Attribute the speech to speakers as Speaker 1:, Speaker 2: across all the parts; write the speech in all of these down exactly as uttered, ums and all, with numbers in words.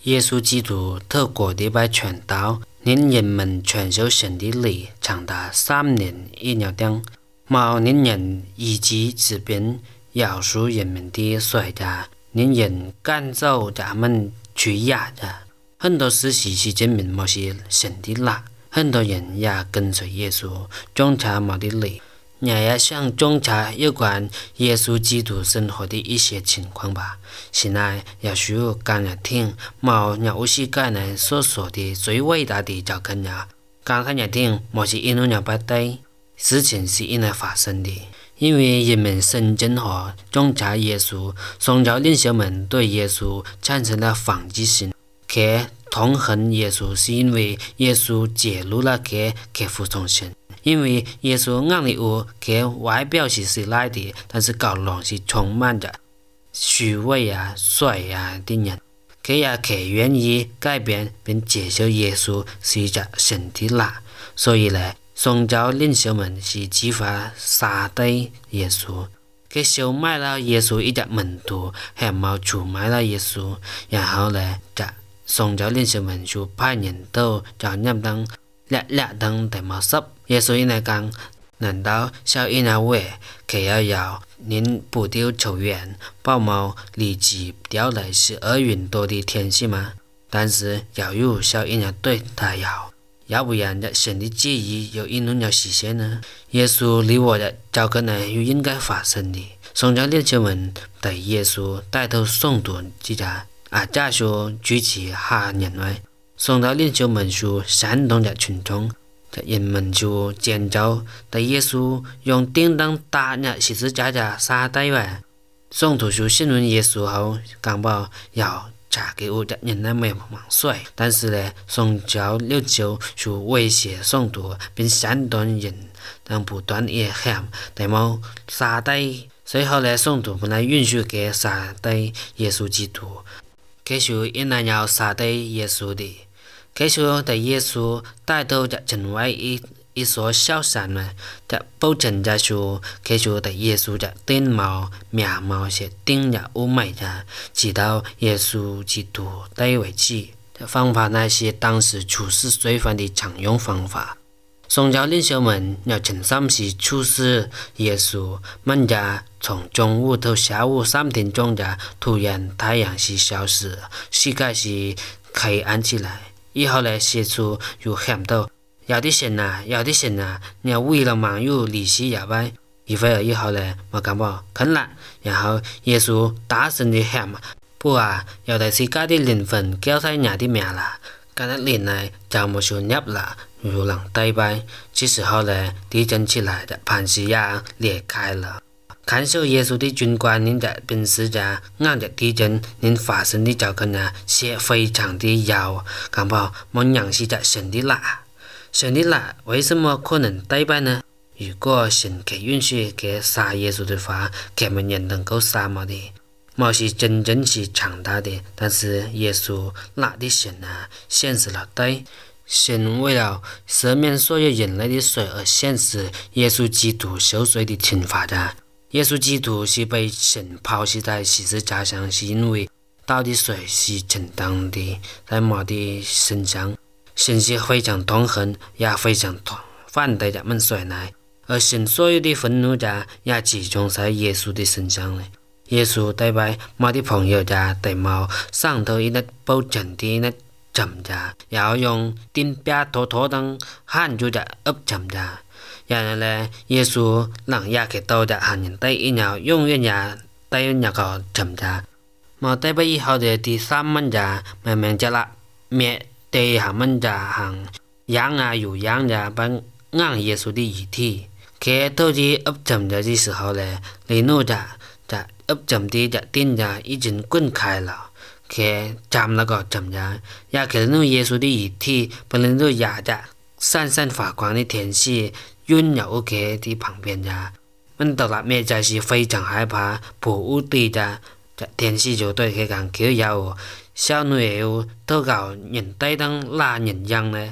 Speaker 1: 耶稣基督透过礼拜传道，令人们传授神的理，长达三年一年多。冇令人以及这边饶恕人们的罪的，令人感受他们屈压的。很多事实是证明某是神的啦，很多人也跟随耶稣，종查某的理。你也想종查有关耶稣基督生活的一些情况吧。现在也需要刚才听冇有时间呢所说的最伟大的教训呀。刚才听冇是因为了不对，事情是因为发生的。因为人们深圳和종查耶稣，宗教领袖们对耶稣产生了防击性，且痛恨耶稣是因为耶稣揭露了佢佢服从神。因为耶稣硬里有佢外表是是赖的，但是高lòng是充满着虚伪啊、水啊的人，佢也佢愿意改变并接受耶稣是一个神的啦。所以呢，宗教领袖们是计划杀低耶稣，佢收买了耶稣一个门徒，还冇出卖了耶稣，然后呢，这宗教领袖们就派人到找任当叻叻当地冇濕。耶稣因来讲，难道小因那位佢要要您不丢球员豹猫立即调来十二云多的天气吗？但是要有小因那对他要，要不然的神的旨意又因能要实现呢？耶稣离我的教训呢，又应该发生的。宗教领袖们对耶稣带头诵读之家啊，假说举起下人来，宗教领袖们说煽动着群众。人们就尖叫对耶稣用叮当打入十字架的杀低话，宋徒就信任耶稣后，讲报要查给我的人那没忘水，但是呢，宗教领袖就威胁宋徒，并煽动人等不断也喊，但冇杀低。随后呢，宋徒本来允许给杀低耶稣基督，佢就因那要杀低耶稣的。佢說對耶穌帶到就成為一一所小山呢，就保證就說佢說對耶穌就頂帽面貌是頂入烏眉的，直到耶穌基督對為止。這方法呢是當時處事罪犯的常用方法。宗教領袖們要誠心是處事耶穌，們家從中午到下午三點鐘就突然太陽是消失，世界是黑暗起來。以後呢，寫出又喊到有啲神啊，有啲神啊，你為了網友離世入來。一會兒以後呢，我感覺肯啦，然後耶穌大聲地喊，不啊，有的是家的靈魂叫在nhà的名啦，今日年來就冇算入啦，有人拜拜。這時候呢，地震起來的磐石也裂開了。看守耶穌的軍官您的本事家按着地震您發生的教訓啊，是非常的妖，感覺某樣是在神的啦。神的啦，為什麼可能對拜呢？如果神給允許給殺耶穌的話，佢們也能夠殺我的。某是真正是強大的，但是耶穌那的神啊，顯示了對。神為了赦免所有人類的罪而顯示耶穌基督受罪的懲罰的。耶穌基督是被神拋棄在十字架上，是因為到底水是正當的，在我的身上，神是非常痛恨，也非常反對人們水來，而神所有的憤怒者也集中在耶穌的身上了。耶穌對拜我的朋友者對冇上頭一粒保證的一浸者，要用釘耙拖拖等hand住者噏浸者。然後呢，耶穌讓也給到的行人對一鳥永遠也對那個沉着。冇對不以後的第三門者，明明就啦，滅對下門者行養啊有養者幫硬耶穌的遺體。佢到底噏沉着的時候呢，離怒者就噏沉的就釘者已經滾開了。佢站那個沉着，也給到耶穌的遺體，本來都壓着閃閃發光的天使。運入屋企的旁邊咋，問到啦咩就係非常害怕，保護地咋，天使就對佢講：佢有小女兒都搞人帶當拉人樣呢，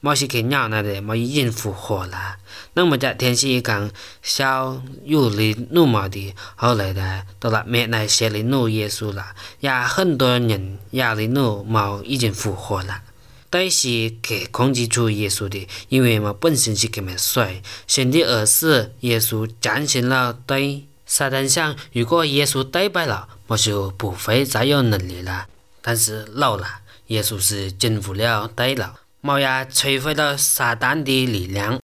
Speaker 1: 冇是去鸟那的，冇已经复活了。那么在天使讲小有里怒毛的，后来呢，到了灭那些里怒耶稣了，也很多人也里怒毛已经复活了。但是给控制住耶稣的，因为嘛本身是咁么衰，神的儿子耶稣战胜了对撒旦想，如果耶稣打败了，我就不会再有能力了。但是老了，耶稣是征服了对了，冇也摧毁了撒旦的力量。